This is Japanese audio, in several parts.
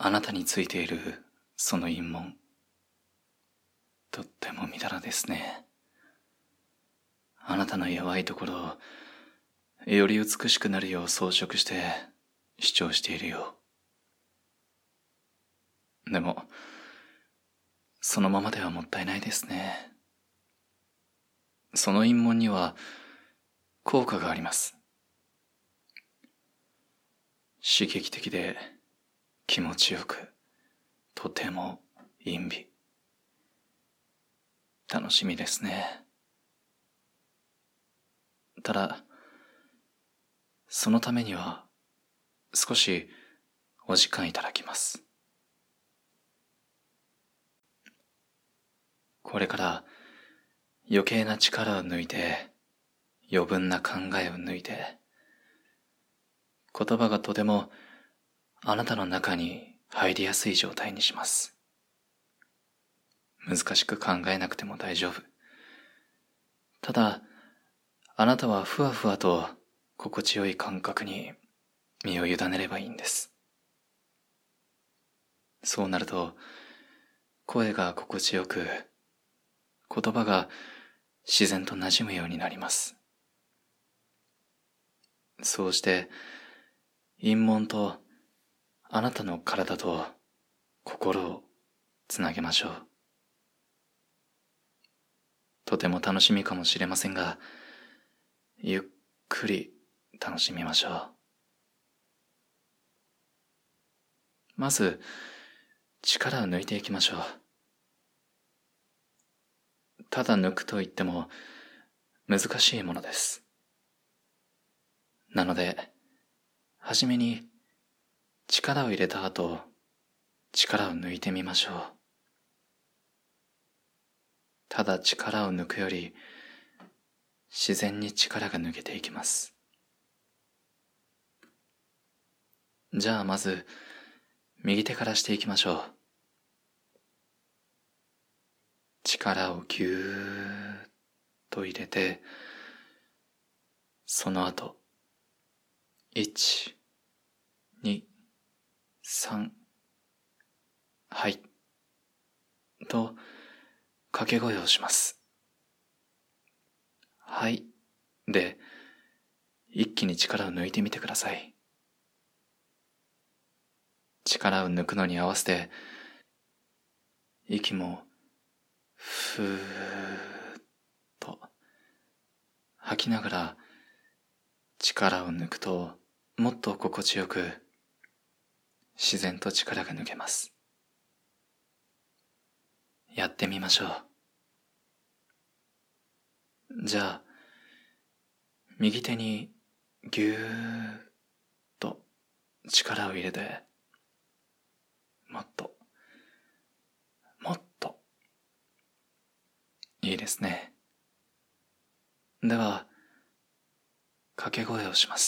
あなたについているその陰紋、とってもみだらですね。あなたの弱いところをより美しくなるよう装飾して主張しているよう。でもそのままではもったいないですね。その陰紋には効果があります。刺激的で気持ちよく、とても陰美。楽しみですね。ただ、そのためには少しお時間いただきます。これから余計な力を抜いて、余分な考えを抜いて、言葉がとてもあなたの中に入りやすい状態にします。難しく考えなくても大丈夫。ただ、あなたはふわふわと心地よい感覚に身を委ねればいいんです。そうなると、声が心地よく、言葉が自然と馴染むようになります。そうして、陰紋とあなたの体と心をつなげましょう。とても楽しみかもしれませんが、ゆっくり楽しみましょう。まず、力を抜いていきましょう。ただ抜くと言っても難しいものです。なので、はじめに力を入れた後、力を抜いてみましょう。ただ力を抜くより、自然に力が抜けていきます。じゃあまず、右手からしていきましょう。力をぎゅーっと入れて、その後、1、2、3、はい、と掛け声をします。はい、で、一気に力を抜いてみてください。力を抜くのに合わせて、息もふーっと吐きながら力を抜くともっと心地よく自然と力が抜けます。やってみましょう。じゃあ右手にぎゅーっと力を入れて、もっともっと。いいですね。では掛け声をします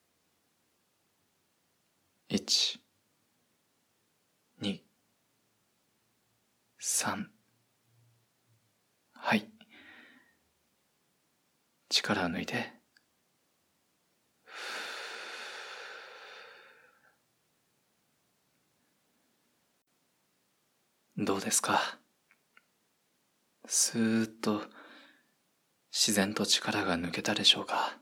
。1、2、3、はい。力を抜いて、どうですか？スーッと自然と力が抜けたでしょうか？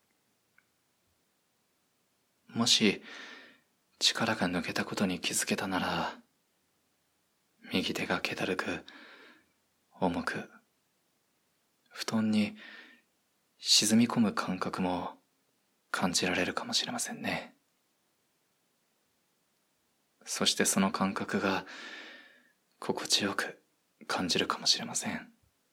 もし力が抜けたことに気づけたなら、右手が気だるく、重く、布団に沈み込む感覚も感じられるかもしれませんね。そしてその感覚が心地よく感じるかもしれません。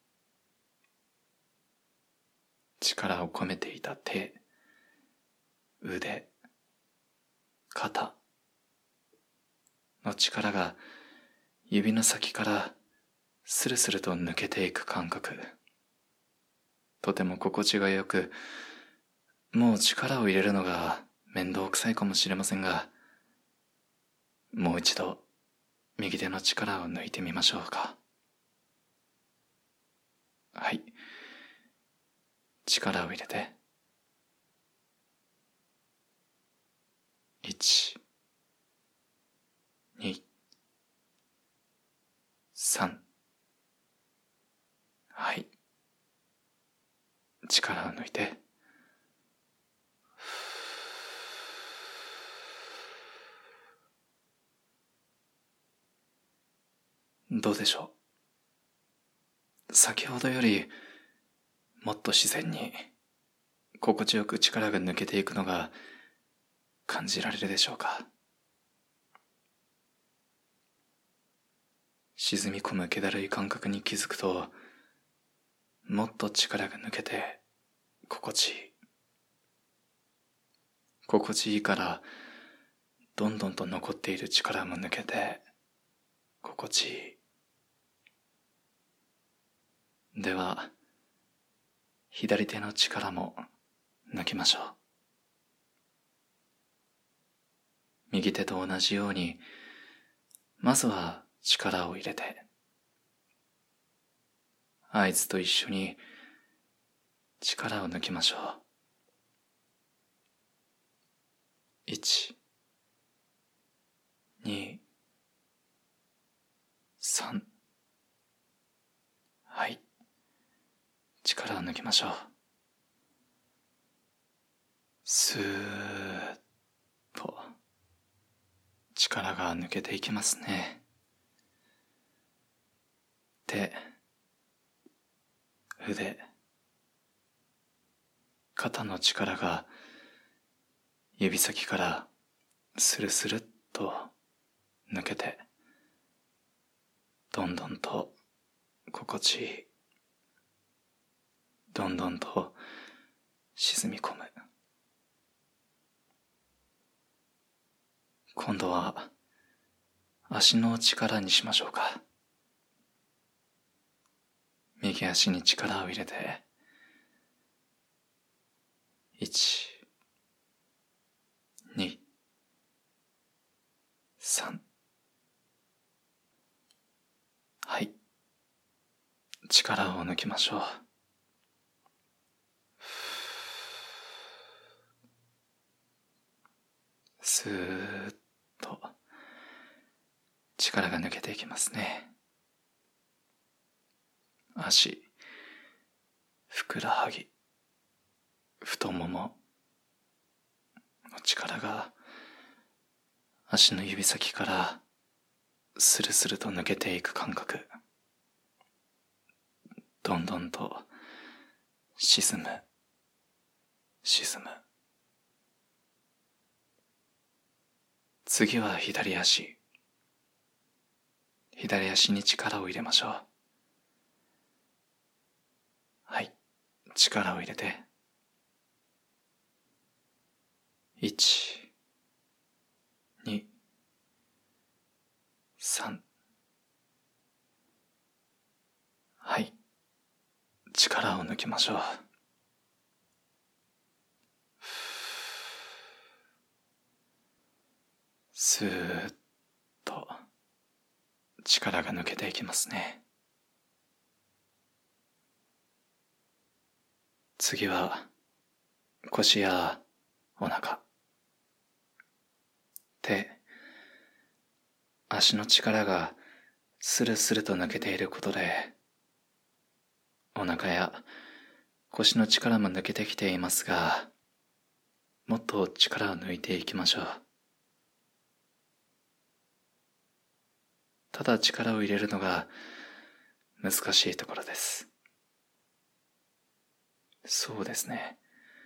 力を込めていた手、腕、肩の力が指の先からスルスルと抜けていく感覚、とても心地がよく、もう力を入れるのが面倒くさいかもしれませんが、もう一度右手の力を抜いてみましょうか。はい。力を入れて、1、2、 3。はい。力を抜いて。どうでしょう。先ほどよりもっと自然に心地よく力が抜けていくのが感じられるでしょうか。沈み込む気だるい感覚に気づくと、もっと力が抜けて心地いい。心地いいから、どんどんと残っている力も抜けて心地いい。では、左手の力も抜きましょう。右手と同じように、まずは力を入れて、合図と一緒に力を抜きましょう。1、2、3。はい。力を抜きましょう。スーッと力が抜けていきますね。手、腕、肩の力が指先からスルスルっと抜けて、どんどんと心地いい。どんどんと沈み込む。今度は足の力にしましょうか。右足に力を入れて、1、2、3。はい。力を抜きましょう。スーッと力が抜けていきますね。足、ふくらはぎ、太ももの力が足の指先からスルスルと抜けていく感覚。どんどんと沈む、沈む。次は左足。左足に力を入れましょう。はい。力を入れて。1、2、3。はい。力を抜きましょう。スーッと力が抜けていきますね。次は腰やお腹、手、足の力がスルスルと抜けていることで、お腹や腰の力も抜けてきていますが、もっと力を抜いていきましょう。ただ力を入れるのが難しいところです。そうですね。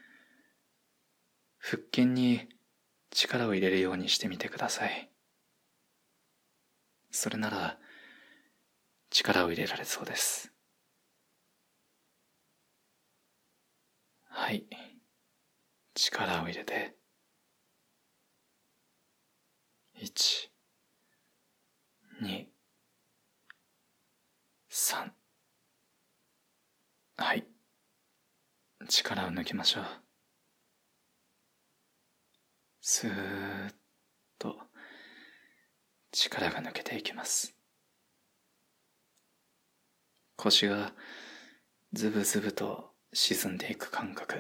腹筋に力を入れるようにしてみてください。それなら力を入れられそうです。はい。力を入れて。1、2、3。はい。力を抜きましょう。スーッと力が抜けていきます。腰がズブズブと沈んでいく感覚。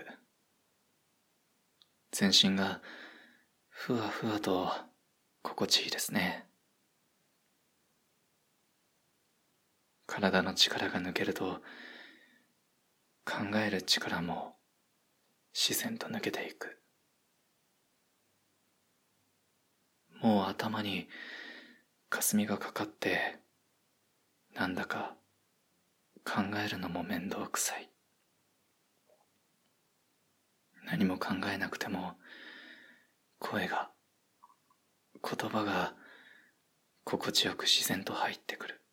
全身がふわふわと心地いいですね。 体の力が抜けると、考える力も自然と抜けていく。もう頭に霞がかかって、なんだか考えるのも面倒くさい。何も考えなくても、声が、言葉が心地よく自然と入ってくる。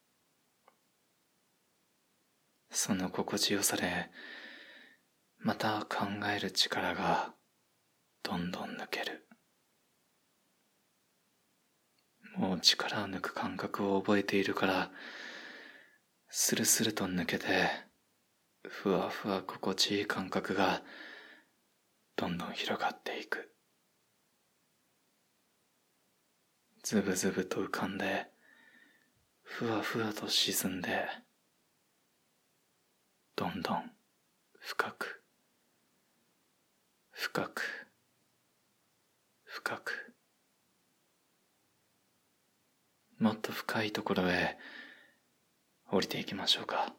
その心地よさで、また考える力がどんどん抜ける。もう力を抜く感覚を覚えているから、スルスルと抜けて、ふわふわ心地いい感覚がどんどん広がっていく。ズブズブと浮かんで、ふわふわと沈んで、どんどん深く、深く、深く、もっと深いところへ降りていきましょうか。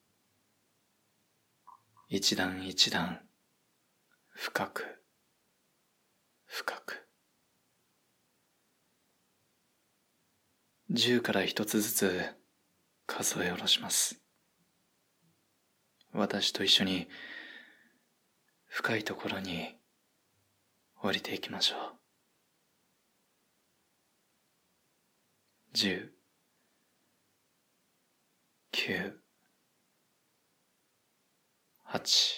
一段一段深く、深く。10から1つずつ数え下ろします。私と一緒に深いところに降りていきましょう。10、9、8、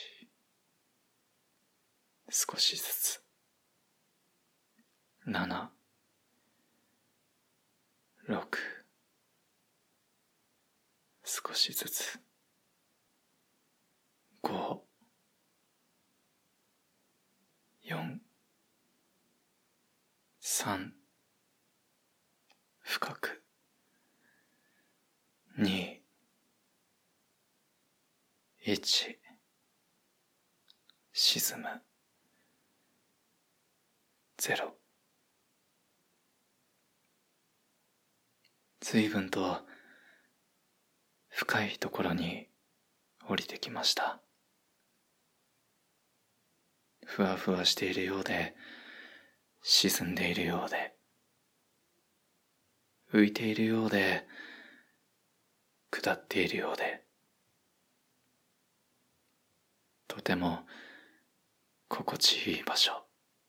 少しずつ。7、6、少しずつ。5、4、3、深く。2、1、沈む。0。随分と深いところに降りてきました。ふわふわしているようで、沈んでいるようで、浮いているようで、下っているようで、とても心地いい場所。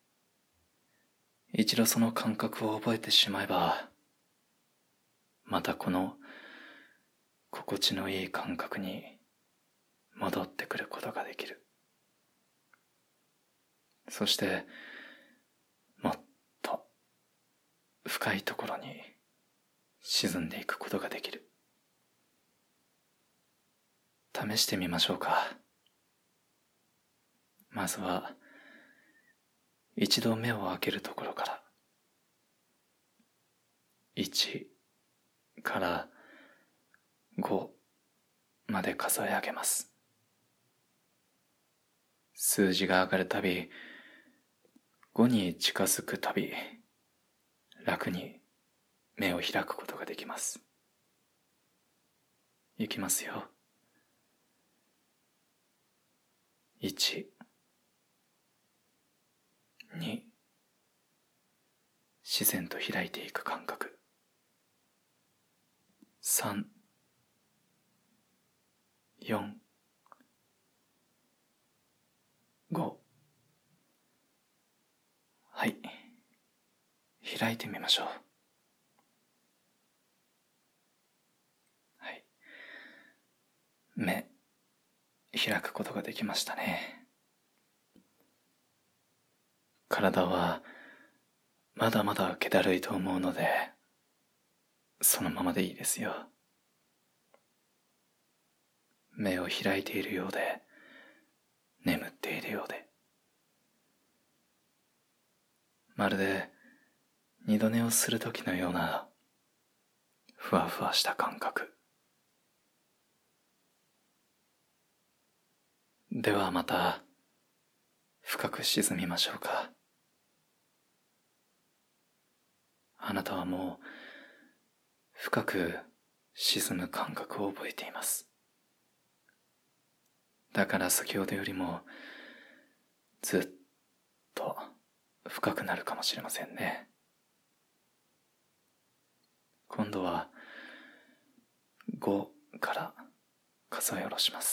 一度その感覚を覚えてしまえば、またこの心地のいい感覚に戻ってくることができる。そしてもっと深いところに沈んでいくことができる。試してみましょうか。まずは一度目を開けるところから、1から5まで数え上げます。数字が上がるたび、5に近づくたび、楽に目を開くことができます。いきますよ。1、2、自然と開いていく感覚。3、4、5。はい。開いてみましょう。はい。目、開くことができましたね。体はまだまだ気だるいと思うので、そのままでいいですよ。目を開いているようで、眠っているようで、まるで二度寝をするときのようなふわふわした感覚。ではまた深く沈みましょうか。あなたはもう深く沈む感覚を覚えています。だから先ほどよりもずっと深くなるかもしれませんね。今度は5から数え下ろします。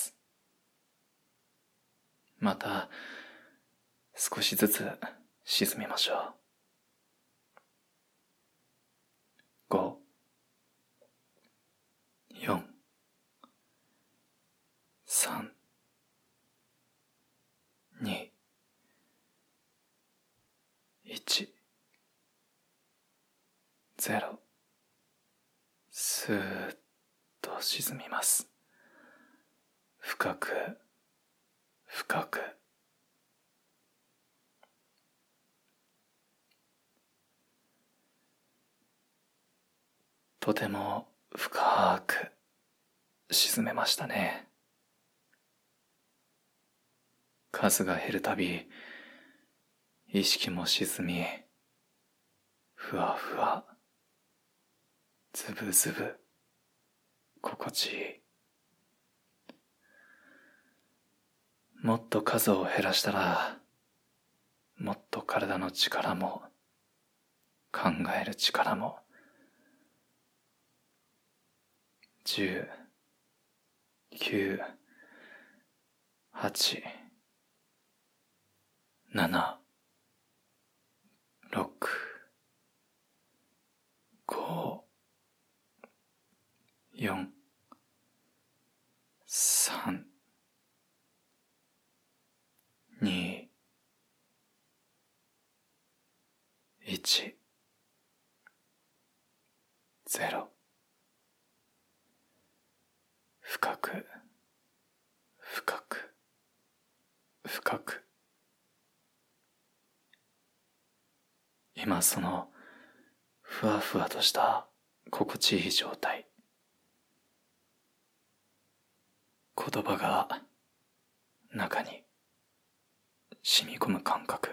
また少しずつ沈みましょう。5、4、3、2、1、0。スーッと沈みます。深く、深く。とても深く沈めましたね。数が減るたび、意識も沈み、ふわふわ、ずぶずぶ、心地いい。もっと数を減らしたら、もっと体の力も、考える力も、10、9、8、7、6、5、4、3、2、1、0。深く、深く、深く。今そのふわふわとした心地いい状態。言葉が中に染み込む感覚。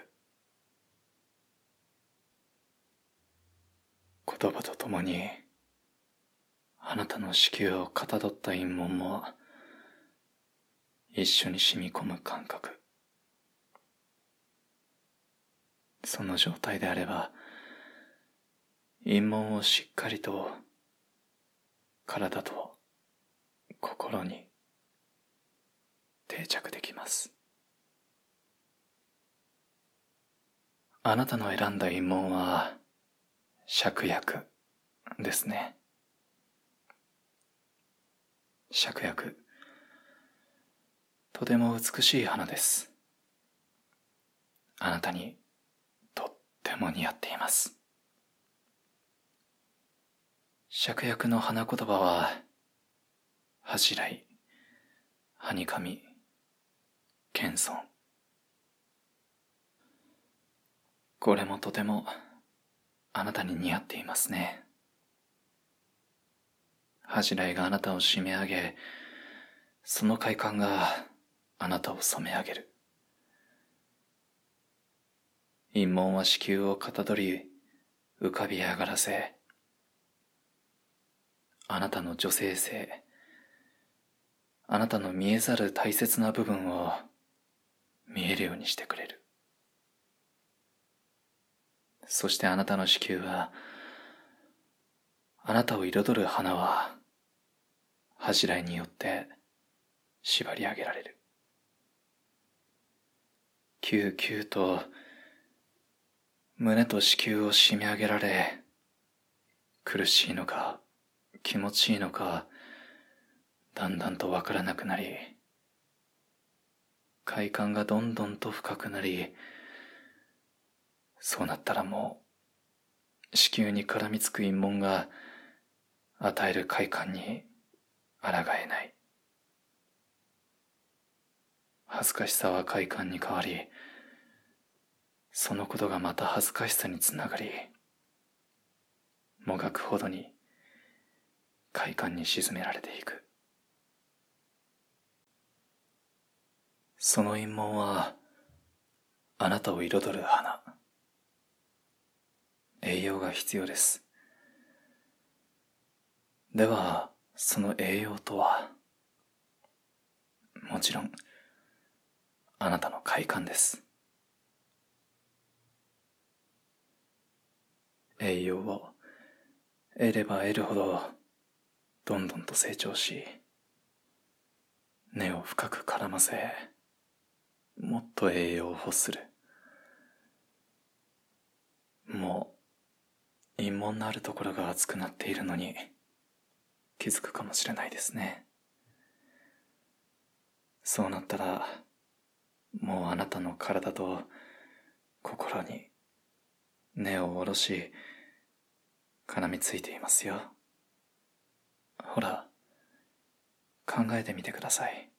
言葉とともにあなたの子宮をかたどった陰紋も一緒に染み込む感覚。その状態であれば陰紋をしっかりと体と心に定着できます。あなたの選んだ陰紋は芍薬ですね。芍薬、とても美しい花です。あなたにとっても似合っています。芍薬の花言葉は恥じらい、はにかみ、謙遜。これもとてもあなたに似合っていますね。恥じらいがあなたを締め上げ、その快感があなたを染め上げる。陰紋は子宮をかたどり、浮かび上がらせ、あなたの女性性、あなたの見えざる大切な部分を見えるようにしてくれる。そしてあなたの子宮は、あなたを彩る花は、恥じらいによって縛り上げられる。キューキューと胸と子宮を締め上げられ、苦しいのか気持ちいいのかだんだんとわからなくなり、快感がどんどんと深くなり、そうなったらもう子宮に絡みつく陰紋が与える快感に抗えない。恥ずかしさは快感に変わり、そのことがまた恥ずかしさにつながり、もがくほどに快感に沈められていく。その陰紋はあなたを彩る花。栄養が必要です。ではその栄養とは、もちろんあなたの快感です。栄養を得れば得るほどどんどんと成長し、根を深く絡ませ、もっと栄養を欲する。もう陰門のあるところが熱くなっているのに気づくかもしれないですね。そうなったら、もうあなたの体と心に根を下ろし、絡みついていますよ。ほら、考えてみてください。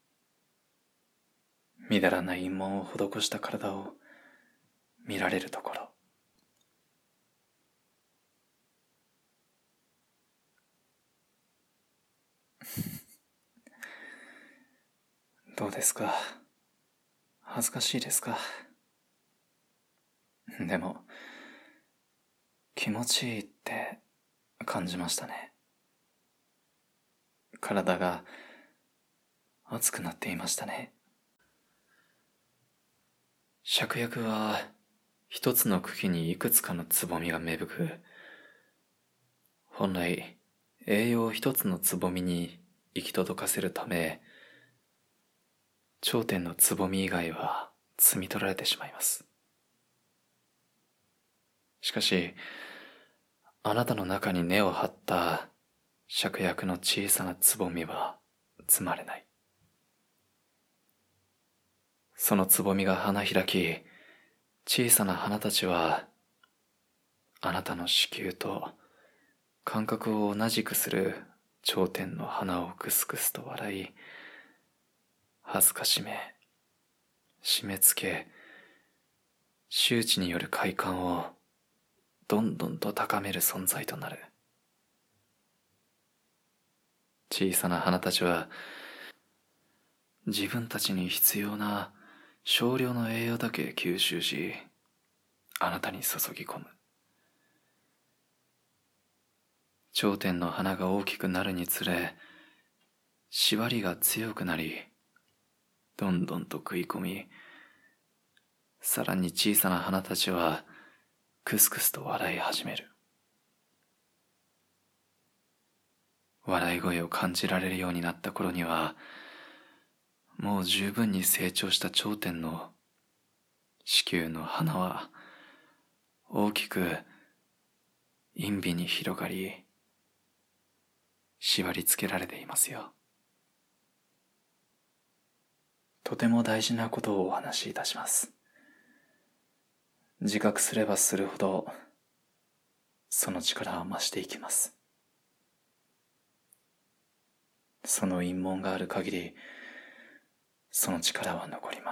みだらな陰門を施した体を見られるところ。どうですか？恥ずかしいですか？でも、気持ちいいって感じましたね。体が熱くなっていましたね。芍薬は一つの茎にいくつかのつぼみが芽吹く。本来、栄養を一つのつぼみに行き届かせるため、頂点のつぼみ以外は摘み取られてしまいます。しかし、あなたの中に根を張った芍薬の小さなつぼみは摘まれない。そのつぼみが花開き、小さな花たちは、あなたの子宮と感覚を同じくする頂点の花をクスクスと笑い、恥ずかしめ、締め付け、周知による快感をどんどんと高める存在となる。小さな花たちは自分たちに必要な少量の栄養だけ吸収し、あなたに注ぎ込む。頂点の花が大きくなるにつれ、縛りが強くなり、どんどんと食い込み、さらに小さな花たちはクスクスと笑い始める。笑い声を感じられるようになった頃には、もう十分に成長した頂点の子宮の花は大きく陰尾に広がり、縛り付けられていますよ。とても大事なことをお話しいたします。自覚すればするほどその力は増していきます。その陰門がある限り、その力は残ります。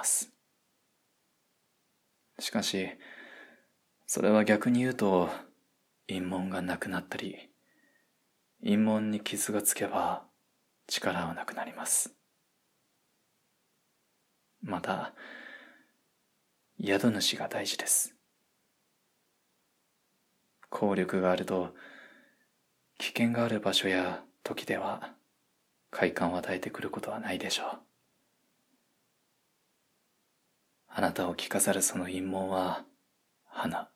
しかし、それは逆に言うと、陰門がなくなったり、陰門に傷がつけば力はなくなります。また、宿主が大事です。効力があると、危険がある場所や時では快感を与えてくることはないでしょう。あなたを着飾るその陰謀は花。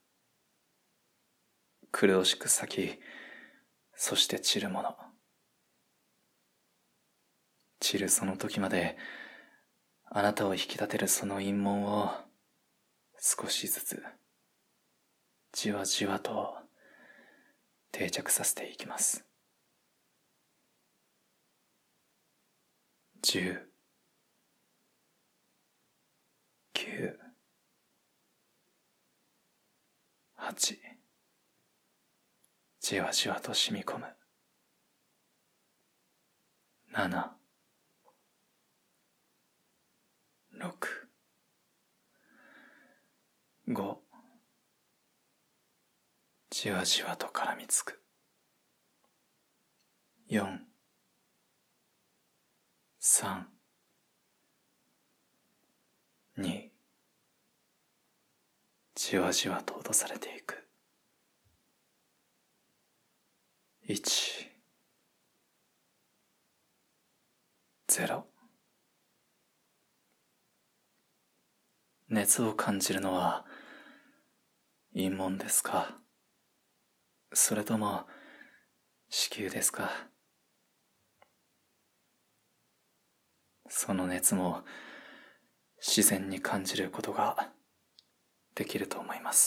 苦しく咲き、そして散るもの。散るその時まで、あなたを引き立てるその陰謀を少しずつ、じわじわと定着させていきます。10、9、8、じわじわと染み込む。7、6、5、じわじわと絡みつく。4、3、2、じわじわと脅されていく。1、 0。熱を感じるのは陰門ですか、それとも子宮ですか。その熱も自然に感じることができると思います。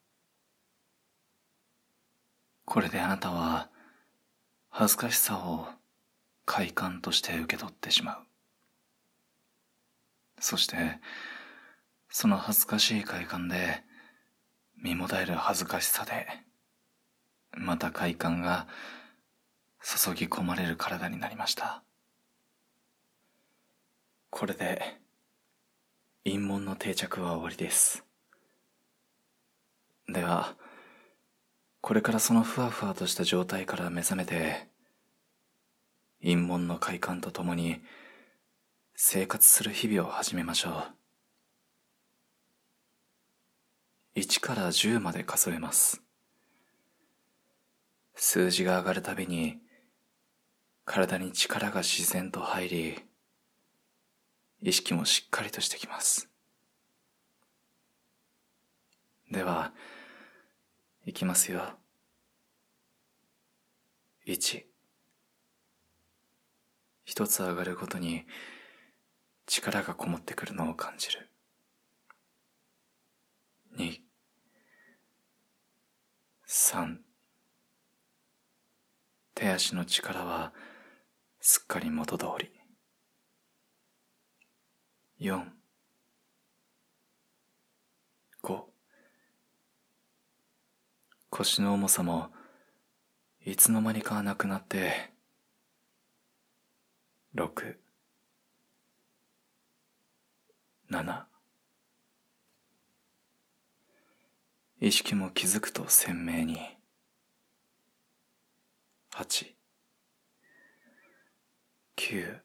これであなたは恥ずかしさを快感として受け取ってしまう。そしてその恥ずかしい快感で身もだえる恥ずかしさでまた快感が注ぎ込まれる体になりました。これで陰門の定着は終わりです。ではこれからそのふわふわとした状態から目覚めて陰門の快感とともに生活する日々を始めましょう。1から10まで数えます。数字が上がるたびに体に力が自然と入り、意識もしっかりとしてきます。では、いきますよ。1、一つ上がるごとに力がこもってくるのを感じる。2、3、手足の力はすっかり元通り。4、5、腰の重さもいつの間にかなくなって、6、7、意識も気づくと鮮明に。8、9、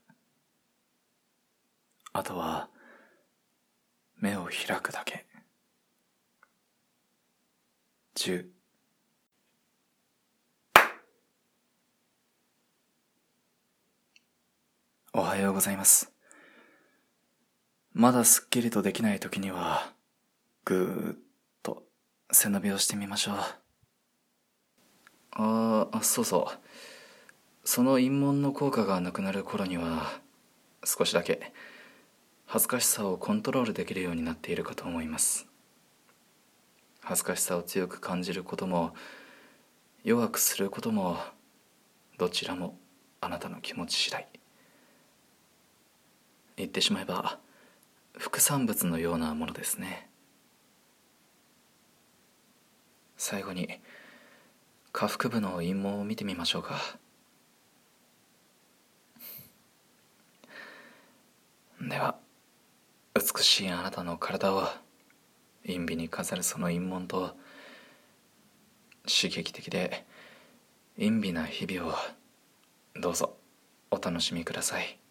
あとは目を開くだけ。10、おはようございます。まだすっきりとできない時にはぐーっと背伸びをしてみましょう。そうそう。その陰門の効果がなくなる頃には少しだけ恥ずかしさをコントロールできるようになっているかと思います。恥ずかしさを強く感じることも弱くすることもどちらもあなたの気持ち次第。言ってしまえば副産物のようなものですね。最後に下腹部の陰門を見てみましょうか。では美しいあなたの体を陰尾に飾るその陰門と刺激的で陰微な日々をどうぞお楽しみください。